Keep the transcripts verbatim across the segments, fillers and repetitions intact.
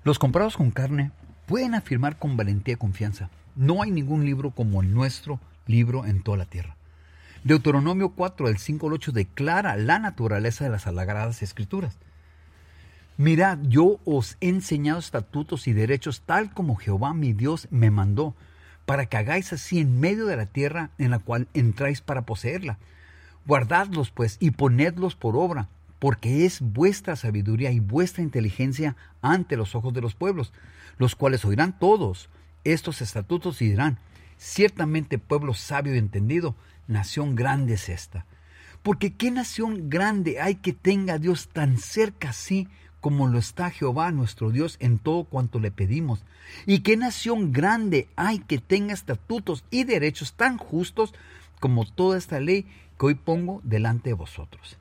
Los comprados con carne pueden afirmar con valentía y confianza: no hay ningún libro como nuestro libro en toda la tierra. Deuteronomio cuatro, del cinco al ocho, declara la naturaleza de las Sagradas Escrituras. Mirad, yo os he enseñado estatutos y derechos tal como Jehová mi Dios me mandó, para que hagáis así en medio de la tierra en la cual entráis para poseerla. Guardadlos pues y ponedlos por obra, porque es vuestra sabiduría y vuestra inteligencia ante los ojos de los pueblos, los cuales oirán todos estos estatutos y dirán: ciertamente pueblo sabio y entendido, nación grande es esta. Porque ¿qué nación grande hay que tenga a Dios tan cerca así como lo está Jehová nuestro Dios en todo cuanto le pedimos? ¿Y qué nación grande hay que tenga estatutos y derechos tan justos como toda esta ley que hoy pongo delante de vosotros?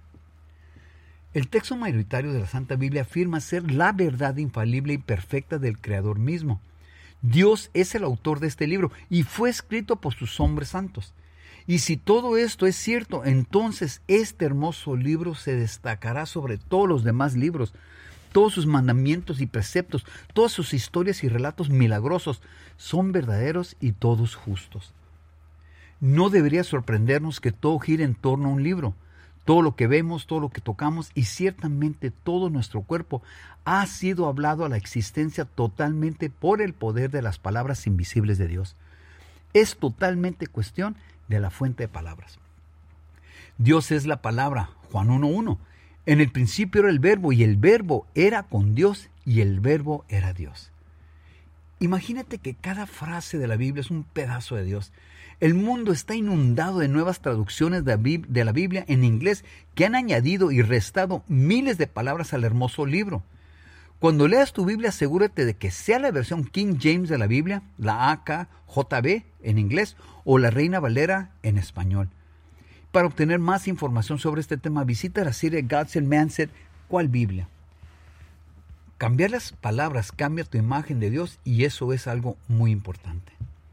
El texto mayoritario de la Santa Biblia afirma ser la verdad infalible y perfecta del Creador mismo. Dios es el autor de este libro y fue escrito por sus hombres santos. Y si todo esto es cierto, entonces este hermoso libro se destacará sobre todos los demás libros. Todos sus mandamientos y preceptos, todas sus historias y relatos milagrosos son verdaderos y todos justos. No debería sorprendernos que todo gire en torno a un libro. Todo lo que vemos, todo lo que tocamos y ciertamente todo nuestro cuerpo ha sido hablado a la existencia totalmente por el poder de las palabras invisibles de Dios. Es totalmente cuestión de la fuente de palabras. Dios es la palabra, Juan uno uno. En el principio era el verbo y el verbo era con Dios y el verbo era Dios. Imagínate que cada frase de la Biblia es un pedazo de Dios. El mundo está inundado de nuevas traducciones de la Biblia en inglés que han añadido y restado miles de palabras al hermoso libro. Cuando leas tu Biblia, asegúrate de que sea la versión King James de la Biblia, la A K J V en inglés o la Reina Valera en español. Para obtener más información sobre este tema, visita la serie God's Answer, ¿cuál Biblia? Cambiar las palabras cambia tu imagen de Dios y eso es algo muy importante.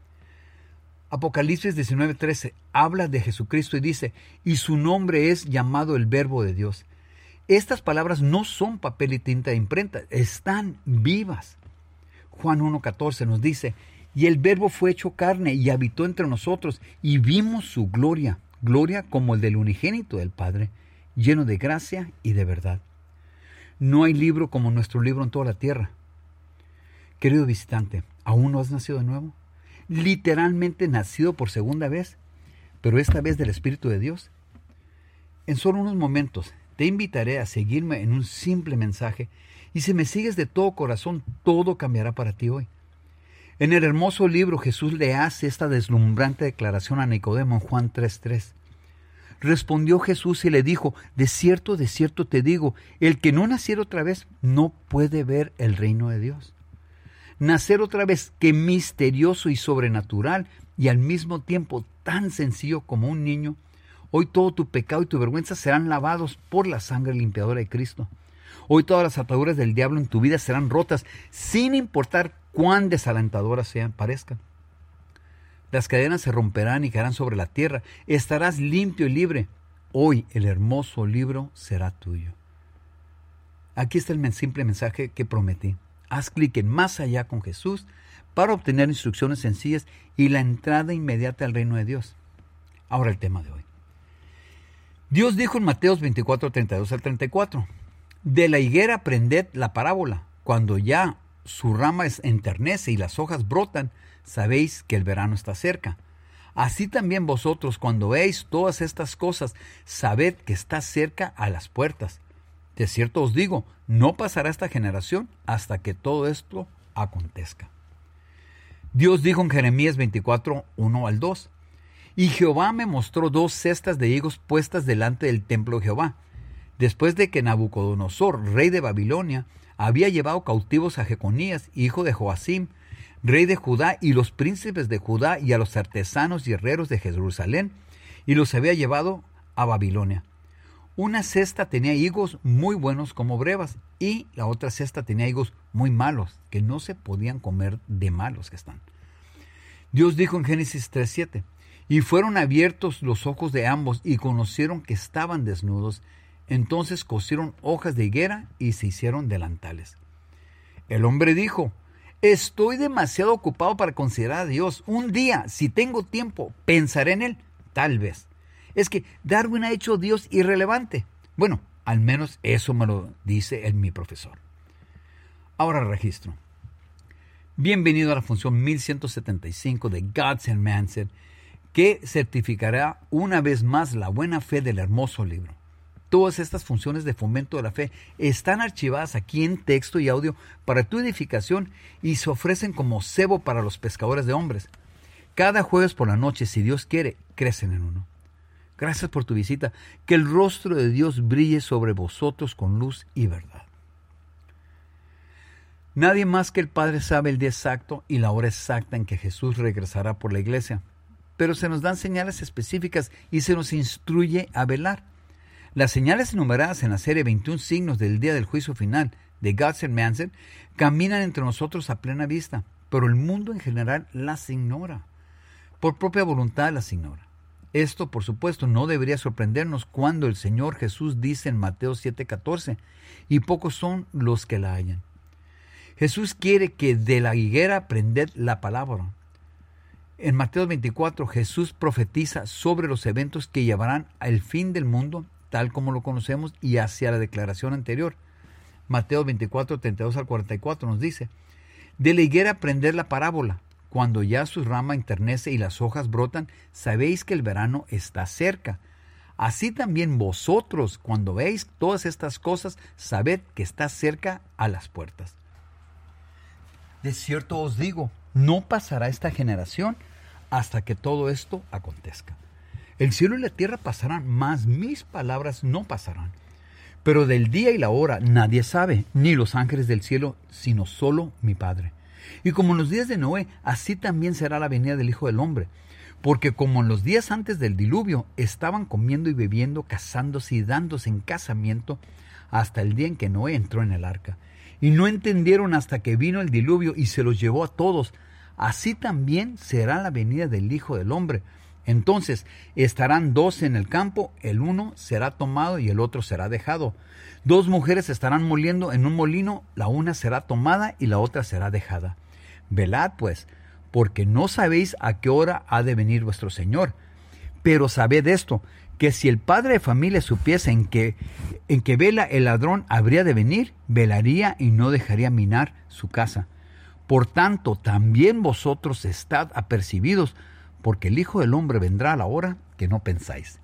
Apocalipsis diecinueve trece habla de Jesucristo y dice: y su nombre es llamado el Verbo de Dios. Estas palabras no son papel y tinta de imprenta, están vivas. Juan uno catorce nos dice: y el Verbo fue hecho carne y habitó entre nosotros y vimos su gloria, gloria como el del unigénito del Padre, lleno de gracia y de verdad. No hay libro como nuestro libro en toda la tierra. Querido visitante, ¿aún no has nacido de nuevo? Literalmente nacido por segunda vez, pero esta vez del Espíritu de Dios. En solo unos momentos te invitaré a seguirme en un simple mensaje y si me sigues de todo corazón, todo cambiará para ti hoy. En el hermoso libro Jesús le hace esta deslumbrante declaración a Nicodemo en Juan tres tres. Respondió Jesús y le dijo: de cierto, de cierto te digo, el que no naciera otra vez no puede ver el reino de Dios. Nacer otra vez, qué misterioso y sobrenatural y al mismo tiempo tan sencillo como un niño. Hoy todo tu pecado y tu vergüenza serán lavados por la sangre limpiadora de Cristo. Hoy todas las ataduras del diablo en tu vida serán rotas, sin importar cuán desalentadoras sean, parezcan. Las cadenas se romperán y caerán sobre la tierra. Estarás limpio y libre. Hoy el hermoso libro será tuyo. Aquí está el simple mensaje que prometí. Haz clic en Más Allá con Jesús para obtener instrucciones sencillas y la entrada inmediata al reino de Dios. Ahora el tema de hoy. Dios dijo en Mateos veinticuatro, treinta y dos al treinta y cuatro: de la higuera aprended la parábola. Cuando ya su rama enternece y las hojas brotan, sabéis que el verano está cerca. Así también vosotros, cuando veis todas estas cosas, sabed que está cerca a las puertas. De cierto os digo, no pasará esta generación hasta que todo esto acontezca. Dios dijo en Jeremías veinticuatro, uno al dos: y Jehová me mostró dos cestas de higos puestas delante del templo de Jehová, después de que Nabucodonosor, rey de Babilonia, había llevado cautivos a Jeconías, hijo de Joacim, rey de Judá, y los príncipes de Judá, y a los artesanos y herreros de Jerusalén, y los había llevado a Babilonia. Una cesta tenía higos muy buenos como brevas, y la otra cesta tenía higos muy malos, que no se podían comer de malos que están. Dios dijo en Génesis tres siete: y fueron abiertos los ojos de ambos, y conocieron que estaban desnudos. Entonces cosieron hojas de higuera y se hicieron delantales. El hombre dijo: estoy demasiado ocupado para considerar a Dios. Un día, si tengo tiempo, pensaré en Él. Tal vez. Es que Darwin ha hecho a Dios irrelevante. Bueno, al menos eso me lo dice el, mi profesor. Ahora registro. Bienvenido a la función mil ciento setenta y cinco de Gods and Manson, que certificará una vez más la buena fe del hermoso libro. Todas estas funciones de fomento de la fe están archivadas aquí en texto y audio para tu edificación y se ofrecen como cebo para los pescadores de hombres. Cada jueves por la noche, si Dios quiere, crecen en uno. Gracias por tu visita. Que el rostro de Dios brille sobre vosotros con luz y verdad. Nadie más que el Padre sabe el día exacto y la hora exacta en que Jesús regresará por la iglesia, pero se nos dan señales específicas y se nos instruye a velar. Las señales enumeradas en la serie veintiún signos del día del juicio final de Gods and Manson caminan entre nosotros a plena vista, pero el mundo en general las ignora. Por propia voluntad las ignora. Esto, por supuesto, no debería sorprendernos cuando el Señor Jesús dice en Mateo siete catorce, y pocos son los que la hallan. Jesús quiere que de la higuera aprended la palabra. En Mateo veinticuatro, Jesús profetiza sobre los eventos que llevarán al fin del mundo, tal como lo conocemos, y hacia la declaración anterior. Mateo veinticuatro, treinta y dos al cuarenta y cuatro nos dice: de la higuera aprender la parábola. Cuando ya su rama enternece y las hojas brotan, sabéis que el verano está cerca. Así también vosotros, cuando veis todas estas cosas, sabed que está cerca a las puertas. De cierto os digo, no pasará esta generación hasta que todo esto acontezca. El cielo y la tierra pasarán, mas mis palabras no pasarán. Pero del día y la hora nadie sabe, ni los ángeles del cielo, sino solo mi Padre. Y como en los días de Noé, así también será la venida del Hijo del Hombre. Porque como en los días antes del diluvio, estaban comiendo y bebiendo, casándose y dándose en casamiento, hasta el día en que Noé entró en el arca. Y no entendieron hasta que vino el diluvio y se los llevó a todos. Así también será la venida del Hijo del Hombre. Entonces estarán dos en el campo, el uno será tomado y el otro será dejado. Dos mujeres estarán moliendo en un molino, la una será tomada y la otra será dejada. Velad pues, porque no sabéis a qué hora ha de venir vuestro Señor. Pero sabed esto, que si el padre de familia supiese en que, en que vela el ladrón habría de venir, velaría y no dejaría minar su casa. Por tanto, también vosotros estad apercibidos, porque el Hijo del Hombre vendrá a la hora que no pensáis.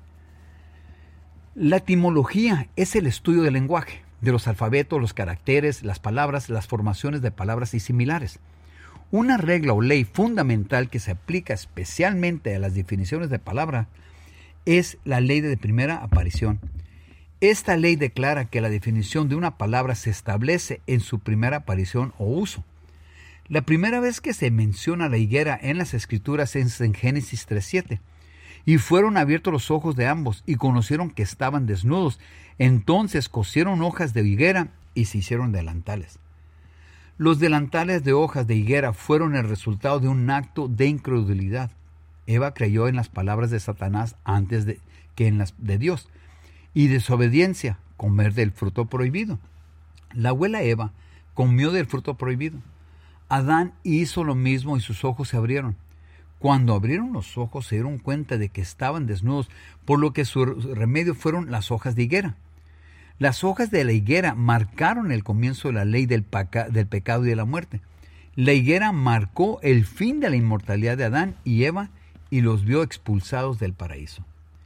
La etimología es el estudio del lenguaje, de los alfabetos, los caracteres, las palabras, las formaciones de palabras y similares. Una regla o ley fundamental que se aplica especialmente a las definiciones de palabra es la ley de primera aparición. Esta ley declara que la definición de una palabra se establece en su primera aparición o uso. La primera vez que se menciona la higuera en las Escrituras es en Génesis tres siete. Y fueron abiertos los ojos de ambos y conocieron que estaban desnudos. Entonces cosieron hojas de higuera y se hicieron delantales. Los delantales de hojas de higuera fueron el resultado de un acto de incredulidad. Eva creyó en las palabras de Satanás antes de, que en las de Dios. Y desobediencia, comer del fruto prohibido. La abuela Eva comió del fruto prohibido. Adán hizo lo mismo y sus ojos se abrieron. Cuando abrieron los ojos se dieron cuenta de que estaban desnudos, por lo que su remedio fueron las hojas de higuera. Las hojas de la higuera marcaron el comienzo de la ley del, paca, del pecado y de la muerte. La higuera marcó el fin de la inmortalidad de Adán y Eva y los vio expulsados del paraíso.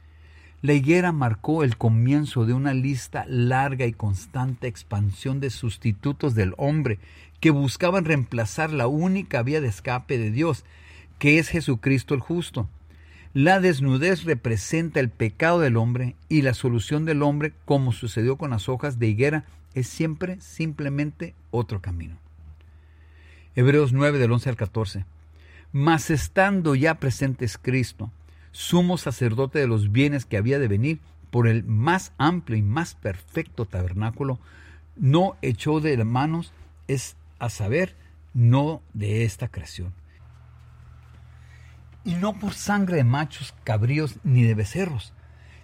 La higuera marcó el comienzo de una lista larga y constante expansión de sustitutos del hombre que buscaban reemplazar la única vía de escape de Dios, que es Jesucristo el justo. La desnudez representa el pecado del hombre y la solución del hombre, como sucedió con las hojas de higuera, es siempre simplemente otro camino. Hebreos nueve del once al catorce. Mas estando ya presente es Cristo, sumo sacerdote de los bienes que había de venir, por el más amplio y más perfecto tabernáculo, no echó de manos, es a saber, no de esta creación. Y no por sangre de machos, cabríos, ni de becerros,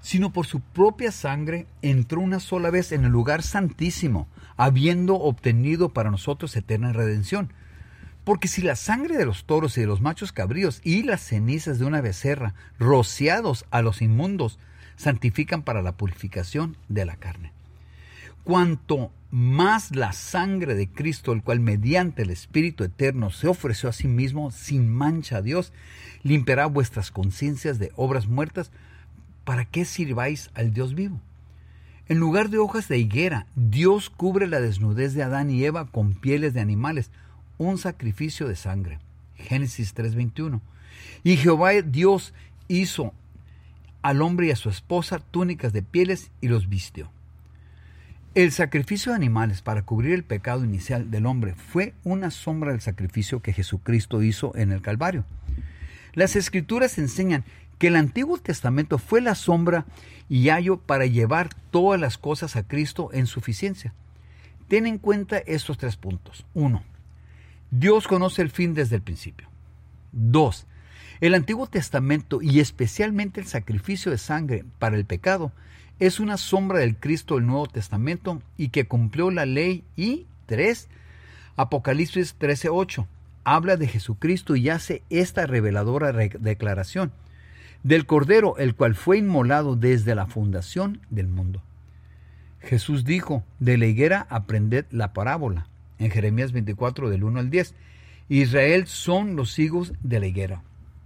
sino por su propia sangre entró una sola vez en el lugar santísimo, habiendo obtenido para nosotros eterna redención. Porque si la sangre de los toros y de los machos cabríos y las cenizas de una becerra, rociados a los inmundos, santifican para la purificación de la carne, cuanto más la sangre de Cristo, el cual mediante el Espíritu eterno se ofreció a sí mismo sin mancha a Dios, limpiará vuestras conciencias de obras muertas, para que sirváis al Dios vivo. En lugar de hojas de higuera, Dios cubre la desnudez de Adán y Eva con pieles de animales, un sacrificio de sangre. Génesis tres veintiuno. Y Jehová Dios hizo al hombre y a su esposa túnicas de pieles y los vistió. El sacrificio de animales para cubrir el pecado inicial del hombre fue una sombra del sacrificio que Jesucristo hizo en el Calvario. Las Escrituras enseñan que el Antiguo Testamento fue la sombra y ayo para llevar todas las cosas a Cristo en suficiencia. Ten en cuenta estos tres puntos. Uno, Dios conoce el fin desde el principio. Dos, el Antiguo Testamento y especialmente el sacrificio de sangre para el pecado es una sombra del Cristo del Nuevo Testamento y que cumplió la ley. Y tres, Apocalipsis trece ocho habla de Jesucristo y hace esta reveladora declaración del Cordero, el cual fue inmolado desde la fundación del mundo. Jesús dijo, de la higuera aprended la parábola, en Jeremías veinticuatro del uno al diez. Israel son los higos de la higuera.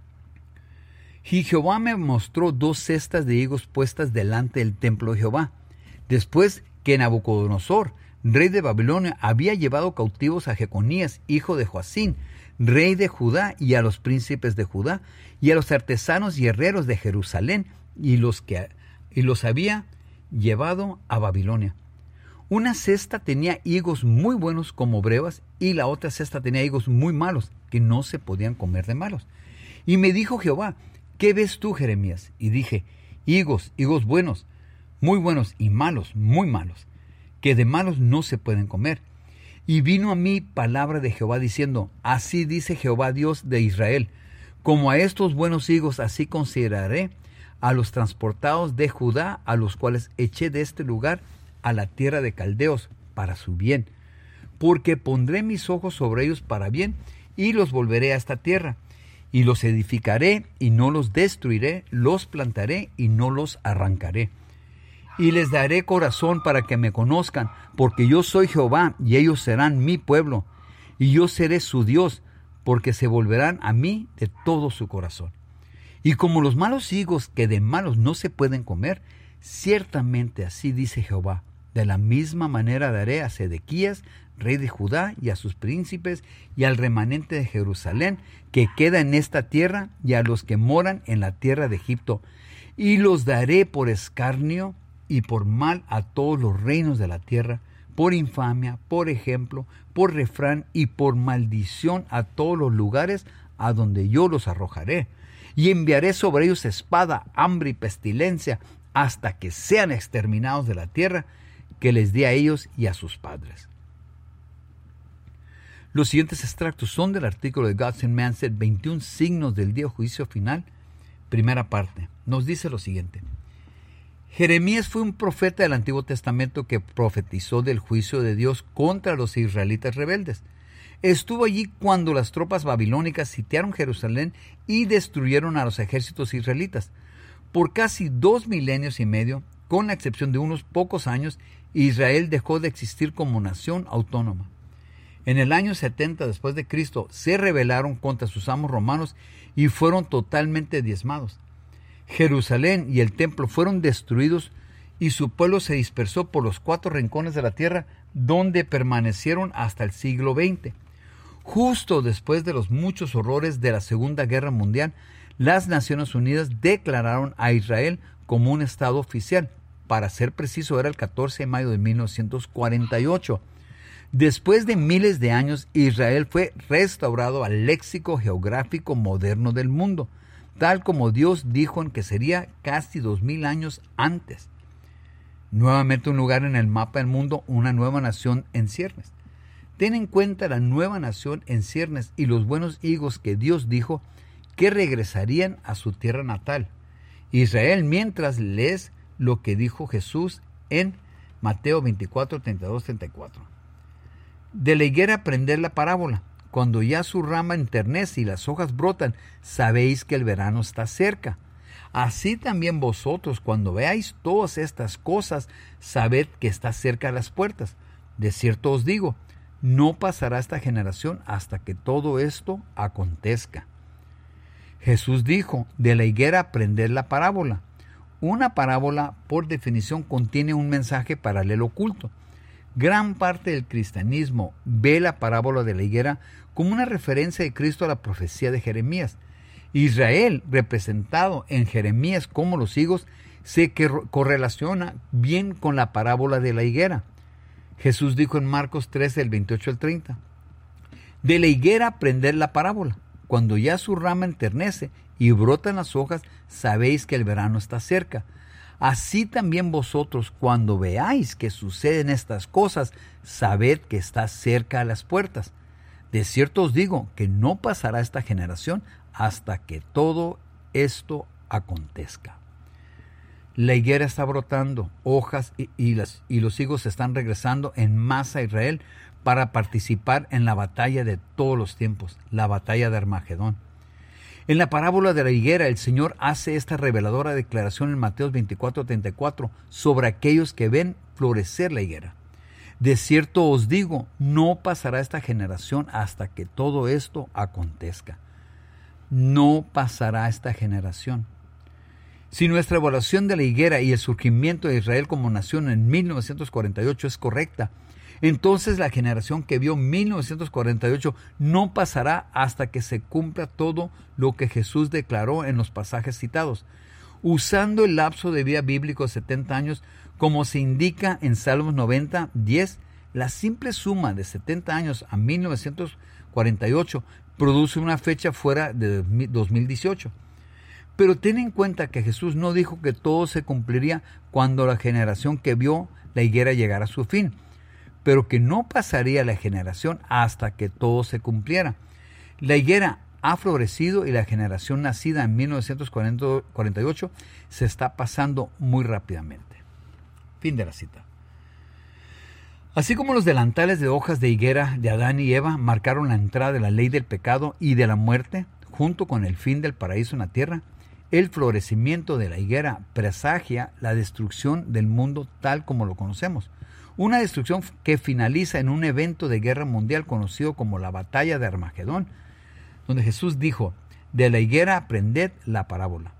Y Jehová me mostró dos cestas de higos puestas delante del templo de Jehová, después que Nabucodonosor, rey de Babilonia, había llevado cautivos a Jeconías, hijo de Joacín, rey de Judá, y a los príncipes de Judá, y a los artesanos y herreros de Jerusalén, y los que y los había llevado a Babilonia. Una cesta tenía higos muy buenos como brevas, y la otra cesta tenía higos muy malos, que no se podían comer de malos. Y me dijo Jehová, ¿qué ves tú, Jeremías? Y dije, higos, higos buenos, muy buenos, y malos, muy malos, que de malos no se pueden comer. Y vino a mí palabra de Jehová diciendo, así dice Jehová Dios de Israel, como a estos buenos higos así consideraré a los transportados de Judá, a los cuales eché de este lugar a la tierra de caldeos para su bien, porque pondré mis ojos sobre ellos para bien y los volveré a esta tierra, y los edificaré y no los destruiré, los plantaré y no los arrancaré. Y les daré corazón para que me conozcan, porque yo soy Jehová, y ellos serán mi pueblo, y yo seré su Dios, porque se volverán a mí de todo su corazón. Y como los malos higos que de malos no se pueden comer, ciertamente así dice Jehová, de la misma manera daré a Sedequías, rey de Judá, y a sus príncipes, y al remanente de Jerusalén, que queda en esta tierra, y a los que moran en la tierra de Egipto, y los daré por escarnio y por mal a todos los reinos de la tierra, por infamia, por ejemplo, por refrán y por maldición a todos los lugares a donde yo los arrojaré. Y enviaré sobre ellos espada, hambre y pestilencia, hasta que sean exterminados de la tierra que les di a ellos y a sus padres. Los siguientes extractos son del artículo de God's and Man Said, veintiún signos del día de juicio final, primera parte. Nos dice lo siguiente. Jeremías fue un profeta del Antiguo Testamento que profetizó del juicio de Dios contra los israelitas rebeldes. Estuvo allí cuando las tropas babilónicas sitiaron Jerusalén y destruyeron a los ejércitos israelitas. Por casi dos milenios y medio, con la excepción de unos pocos años, Israel dejó de existir como nación autónoma. En el año setenta después de Cristo se rebelaron contra sus amos romanos y fueron totalmente diezmados. Jerusalén y el templo fueron destruidos y su pueblo se dispersó por los cuatro rincones de la tierra, donde permanecieron hasta el siglo veinte. Justo después de los muchos horrores de la Segunda Guerra Mundial, las Naciones Unidas declararon a Israel como un estado oficial. Para ser preciso, era el catorce de mayo de mil novecientos cuarenta y ocho. Después de miles de años, Israel fue restaurado al léxico geográfico moderno del mundo, tal como Dios dijo en que sería casi dos mil años antes. Nuevamente un lugar en el mapa del mundo, una nueva nación en ciernes. Ten en cuenta la nueva nación en ciernes y los buenos higos que Dios dijo que regresarían a su tierra natal. Israel, mientras lees lo que dijo Jesús en Mateo veinticuatro, treinta y dos, treinta y cuatro. De la higuera aprended la parábola. Cuando ya su rama enternece y las hojas brotan, sabéis que el verano está cerca. Así también vosotros, cuando veáis todas estas cosas, sabed que está cerca las puertas. De cierto os digo, no pasará esta generación hasta que todo esto acontezca. Jesús dijo, de la higuera aprended la parábola. Una parábola, por definición, contiene un mensaje paralelo oculto. Gran parte del cristianismo ve la parábola de la higuera como una referencia de Cristo a la profecía de Jeremías. Israel, representado en Jeremías como los higos, se correlaciona bien con la parábola de la higuera. Jesús dijo en Marcos trece, del veintiocho al treinta, de la higuera aprended la parábola. Cuando ya su rama enternece y brotan las hojas, sabéis que el verano está cerca. Así también vosotros, cuando veáis que suceden estas cosas, sabed que está cerca a las puertas. De cierto os digo que no pasará esta generación hasta que todo esto acontezca. La higuera está brotando hojas y, y, las, y los higos están regresando en masa a Israel para participar en la batalla de todos los tiempos, la batalla de Armagedón. En la parábola de la higuera, el Señor hace esta reveladora declaración en Mateo veinticuatro, treinta y cuatro sobre aquellos que ven florecer la higuera. De cierto os digo, no pasará esta generación hasta que todo esto acontezca. No pasará esta generación. Si nuestra evaluación de la higuera y el surgimiento de Israel como nación en mil novecientos cuarenta y ocho es correcta, entonces la generación que vio mil novecientos cuarenta y ocho no pasará hasta que se cumpla todo lo que Jesús declaró en los pasajes citados, usando el lapso de vida bíblico de setenta años como se indica en Salmos noventa, diez. La simple suma de setenta años a mil novecientos cuarenta y ocho produce una fecha fuera de dos mil dieciocho. Pero ten en cuenta que Jesús no dijo que todo se cumpliría cuando la generación que vio la higuera llegara a su fin, pero que no pasaría la generación hasta que todo se cumpliera. La higuera ha florecido y la generación nacida en mil novecientos cuarenta y ocho se está pasando muy rápidamente. Fin de la cita. Así como los delantales de hojas de higuera de Adán y Eva marcaron la entrada de la ley del pecado y de la muerte, junto con el fin del paraíso en la tierra, el florecimiento de la higuera presagia la destrucción del mundo tal como lo conocemos. Una destrucción que finaliza en un evento de guerra mundial conocido como la batalla de Armagedón, donde Jesús dijo, de la higuera aprended la parábola.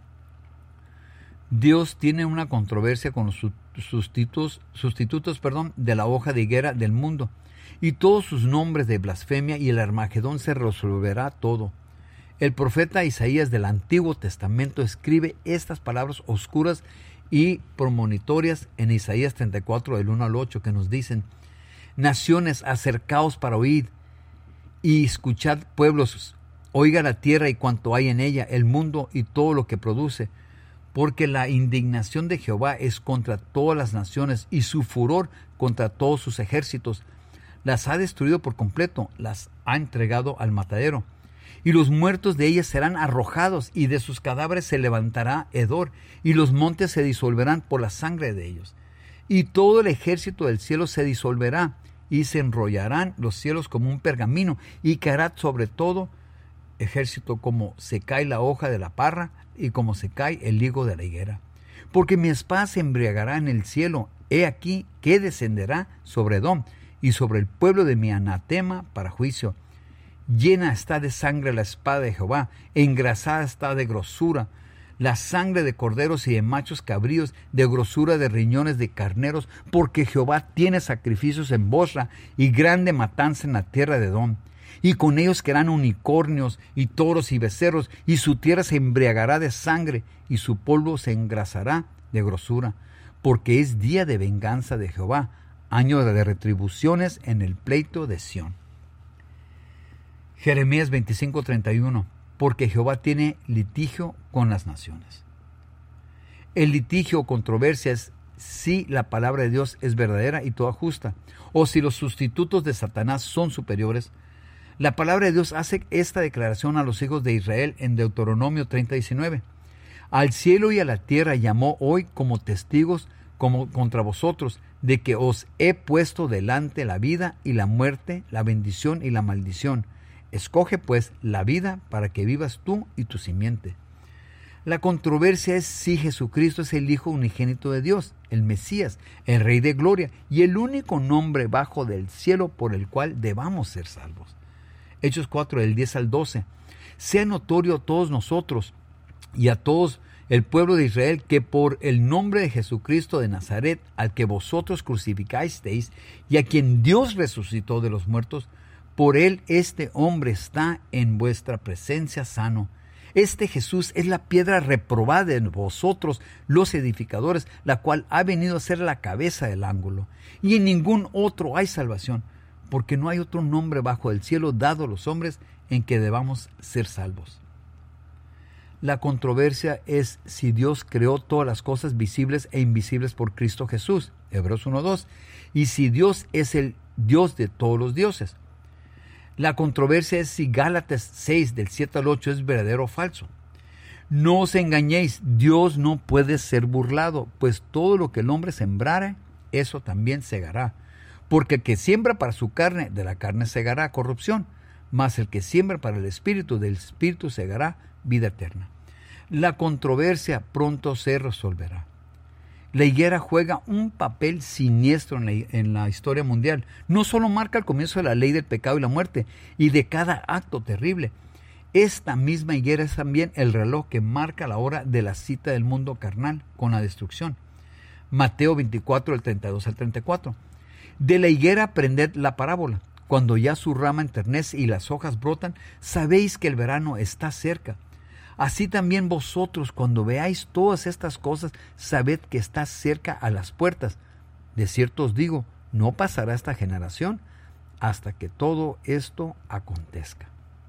Dios tiene una controversia con los sustitutos, sustitutos perdón, de la hoja de higuera del mundo, y todos sus nombres de blasfemia, y el Armagedón se resolverá todo. El profeta Isaías del Antiguo Testamento escribe estas palabras oscuras y premonitorias en Isaías treinta y cuatro, del uno al ocho, que nos dicen, naciones, acercaos para oír, y escuchad pueblos, oiga la tierra y cuanto hay en ella, el mundo y todo lo que produce, porque la indignación de Jehová es contra todas las naciones y su furor contra todos sus ejércitos. Las ha destruido por completo, las ha entregado al matadero. Y los muertos de ellas serán arrojados, y de sus cadáveres se levantará hedor, y los montes se disolverán por la sangre de ellos. Y todo el ejército del cielo se disolverá, y se enrollarán los cielos como un pergamino, y caerá sobre todo ejército como se cae la hoja de la parra, y como se cae el higo de la higuera. Porque mi espada se embriagará en el cielo, he aquí que descenderá sobre Edom, y sobre el pueblo de mi anatema para juicio. Llena está de sangre la espada de Jehová, engrasada está de grosura, la sangre de corderos y de machos cabríos, de grosura de riñones de carneros, porque Jehová tiene sacrificios en Bosra, y grande matanza en la tierra de Edom. Y con ellos quedarán unicornios y toros y becerros, y su tierra se embriagará de sangre, y su polvo se engrasará de grosura, porque es día de venganza de Jehová, año de retribuciones en el pleito de Sión. Jeremías veinticinco, treinta y uno, porque Jehová tiene litigio con las naciones. El litigio o controversia es si la palabra de Dios es verdadera y toda justa, o si los sustitutos de Satanás son superiores. La palabra de Dios hace esta declaración a los hijos de Israel en Deuteronomio treinta, diecinueve. Al cielo y a la tierra llamó hoy como testigos como contra vosotros, de que os he puesto delante la vida y la muerte, la bendición y la maldición. Escoge pues la vida para que vivas tú y tu simiente. La controversia es si Jesucristo es el Hijo unigénito de Dios, el Mesías, el Rey de Gloria y el único nombre bajo del cielo por el cual debamos ser salvos. Hechos cuatro, del diez al doce. Sea notorio a todos nosotros y a todos el pueblo de Israel que por el nombre de Jesucristo de Nazaret, al que vosotros crucificasteis y a quien Dios resucitó de los muertos, por él este hombre está en vuestra presencia sano. Este Jesús es la piedra reprobada de vosotros, los edificadores, la cual ha venido a ser la cabeza del ángulo. Y en ningún otro hay salvación, porque no hay otro nombre bajo el cielo dado a los hombres en que debamos ser salvos. La controversia es si Dios creó todas las cosas visibles e invisibles por Cristo Jesús, Hebreos uno dos, y si Dios es el Dios de todos los dioses. La controversia es si Gálatas seis, del siete al ocho, es verdadero o falso. No os engañéis, Dios no puede ser burlado, pues todo lo que el hombre sembrare, eso también segará. Porque el que siembra para su carne, de la carne segará corrupción, mas el que siembra para el espíritu, del espíritu segará vida eterna. La controversia pronto se resolverá. La higuera juega un papel siniestro en la, en la historia mundial. No solo marca el comienzo de la ley del pecado y la muerte y de cada acto terrible. Esta misma higuera es también el reloj que marca la hora de la cita del mundo carnal con la destrucción. Mateo veinticuatro, del treinta y dos al treinta y cuatro. De la higuera aprended la parábola. Cuando ya su rama enternece y las hojas brotan, sabéis que el verano está cerca. Así también vosotros, cuando veáis todas estas cosas, sabed que está cerca a las puertas. De cierto os digo, no pasará esta generación hasta que todo esto acontezca.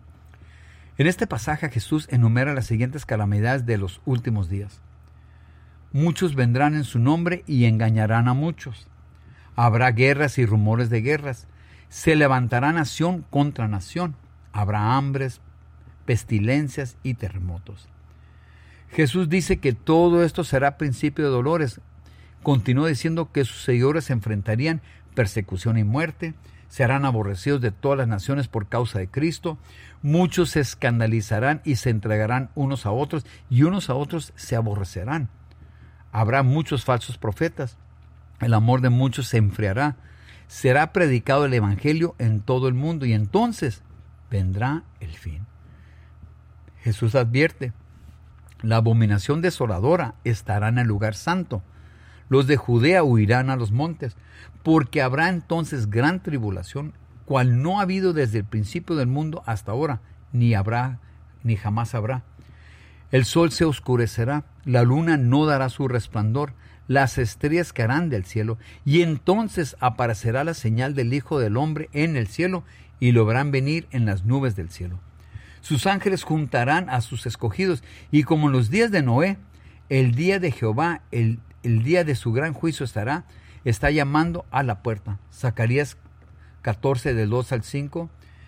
En este pasaje Jesús enumera las siguientes calamidades de los últimos días. Muchos vendrán en su nombre y engañarán a muchos. Habrá guerras y rumores de guerras. Se levantará nación contra nación. Habrá hambres, pestilencias y terremotos. Jesús dice que todo esto será principio de dolores. Continúa diciendo que sus seguidores se enfrentarían persecución y muerte, serán aborrecidos de todas las naciones por causa de Cristo, muchos se escandalizarán y se entregarán unos a otros y unos a otros se aborrecerán. Habrá muchos falsos profetas, el amor de muchos se enfriará, será predicado el evangelio en todo el mundo y entonces vendrá el fin. Jesús advierte, la abominación desoladora estará en el lugar santo. Los de Judea huirán a los montes, porque habrá entonces gran tribulación, cual no ha habido desde el principio del mundo hasta ahora, ni habrá, ni jamás habrá. El sol se oscurecerá, la luna no dará su resplandor, las estrellas caerán del cielo, y entonces aparecerá la señal del Hijo del Hombre en el cielo, y lo verán venir en las nubes del cielo. Sus ángeles juntarán a sus escogidos, y como en los días de Noé, el día de Jehová, el, el día de su gran juicio estará, está llamando a la puerta. Zacarías catorce, del dos al cinco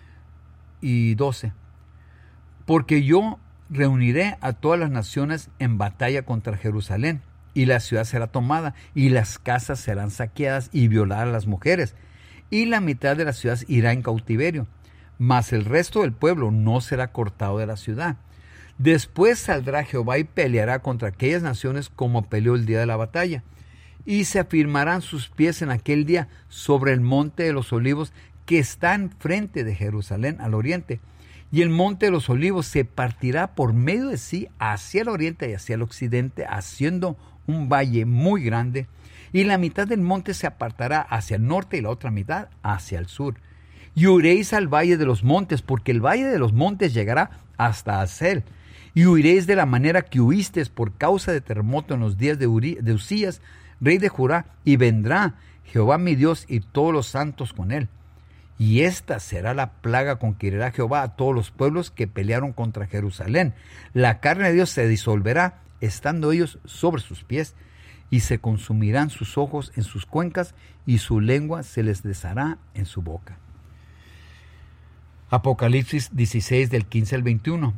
y doce. Porque yo reuniré a todas las naciones en batalla contra Jerusalén, y la ciudad será tomada, y las casas serán saqueadas y violadas las mujeres, y la mitad de la ciudad irá en cautiverio. Mas el resto del pueblo no será cortado de la ciudad. Después saldrá Jehová y peleará contra aquellas naciones como peleó el día de la batalla. Y se afirmarán sus pies en aquel día sobre el monte de los olivos que está enfrente de Jerusalén al oriente. Y el monte de los olivos se partirá por medio de sí hacia el oriente y hacia el occidente, haciendo un valle muy grande. Y la mitad del monte se apartará hacia el norte y la otra mitad hacia el sur. Y huiréis al valle de los montes, porque el valle de los montes llegará hasta Azel. Y huiréis de la manera que huisteis por causa de terremoto en los días de, Uri, de Usías, rey de Judá, y vendrá Jehová mi Dios y todos los santos con él. Y esta será la plaga con que herirá Jehová a todos los pueblos que pelearon contra Jerusalén. La carne de Dios se disolverá, estando ellos sobre sus pies, y se consumirán sus ojos en sus cuencas, y su lengua se les deshará en su boca. Apocalipsis dieciséis, del quince al veintiuno.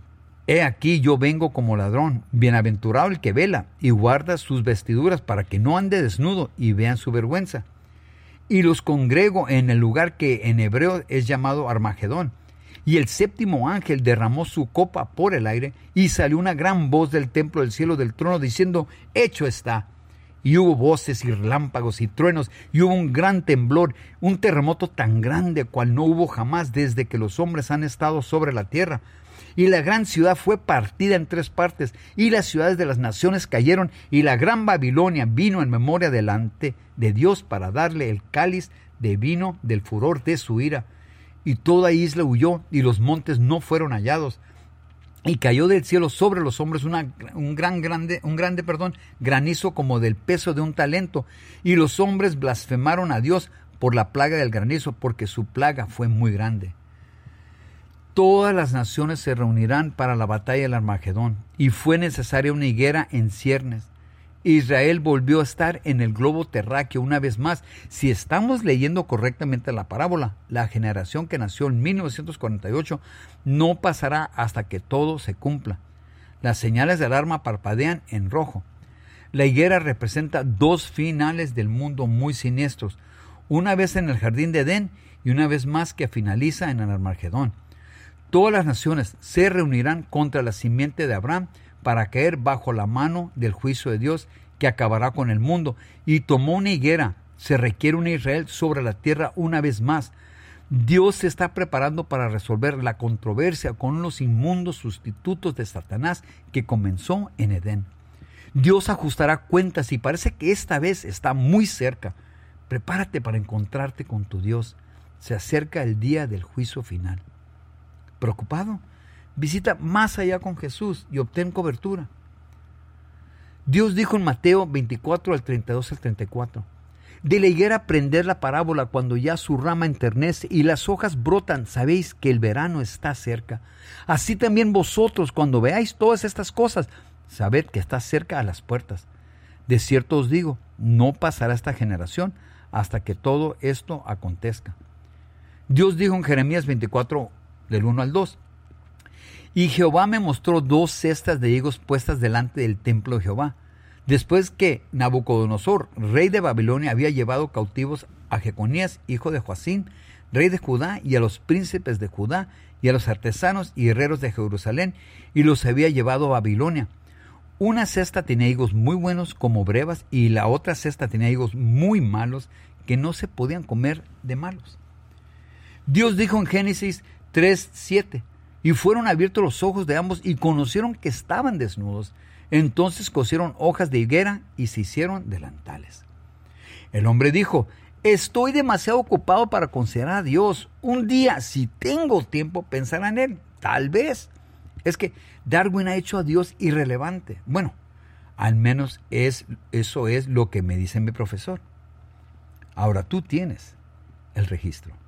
He aquí yo vengo como ladrón, bienaventurado el que vela y guarda sus vestiduras para que no ande desnudo y vean su vergüenza. Y los congrego en el lugar que en hebreo es llamado Armagedón. Y el séptimo ángel derramó su copa por el aire, y salió una gran voz del templo del cielo del trono, diciendo, hecho está. Y hubo voces y relámpagos y truenos, y hubo un gran temblor, un terremoto tan grande cual no hubo jamás desde que los hombres han estado sobre la tierra. Y la gran ciudad fue partida en tres partes, y las ciudades de las naciones cayeron, y la gran Babilonia vino en memoria delante de Dios para darle el cáliz de vino del furor de su ira. Y toda isla huyó, y los montes no fueron hallados. Y cayó del cielo sobre los hombres una, un gran grande, un grande, perdón, granizo como del peso de un talento. Y los hombres blasfemaron a Dios por la plaga del granizo, porque su plaga fue muy grande. Todas las naciones se reunirán para la batalla del Armagedón, y fue necesaria una higuera en ciernes. Israel volvió a estar en el globo terráqueo una vez más. Si estamos leyendo correctamente la parábola, la generación que nació en mil novecientos cuarenta y ocho no pasará hasta que todo se cumpla. Las señales de alarma parpadean en rojo. La higuera representa dos finales del mundo muy siniestros, una vez en el jardín de Edén y una vez más que finaliza en el Armagedón. Todas las naciones se reunirán contra la simiente de Abraham para caer bajo la mano del juicio de Dios que acabará con el mundo. Y tomó una higuera. Se requiere un Israel sobre la tierra una vez más. Dios se está preparando para resolver la controversia con los inmundos sustitutos de Satanás que comenzó en Edén. Dios ajustará cuentas y parece que esta vez está muy cerca. Prepárate para encontrarte con tu Dios. Se acerca el día del juicio final. ¿Preocupado? Visita Más Allá con Jesús y obtén cobertura. Dios dijo en Mateo veinticuatro, al treinta y dos al treinta y cuatro, de la higuera aprended la parábola cuando ya su rama enternece y las hojas brotan, sabéis que el verano está cerca. Así también vosotros, cuando veáis todas estas cosas, sabed que está cerca a las puertas. De cierto os digo, no pasará esta generación hasta que todo esto acontezca. Dios dijo en Jeremías veinticuatro, del uno al dos, y Jehová me mostró dos cestas de higos puestas delante del templo de Jehová, después que Nabucodonosor, rey de Babilonia, había llevado cautivos a Jeconías, hijo de Joacim, rey de Judá, y a los príncipes de Judá, y a los artesanos y herreros de Jerusalén, y los había llevado a Babilonia. Una cesta tenía higos muy buenos como brevas, y la otra cesta tenía higos muy malos, que no se podían comer de malos. Dios dijo en Génesis tres, siete, y fueron abiertos los ojos de ambos y conocieron que estaban desnudos. Entonces cosieron hojas de higuera y se hicieron delantales. El hombre dijo, estoy demasiado ocupado para considerar a Dios. Un día, si tengo tiempo, pensaré en Él. Tal vez. Es que Darwin ha hecho a Dios irrelevante. Bueno, al menos es, eso es lo que me dice mi profesor. Ahora tú tienes el registro.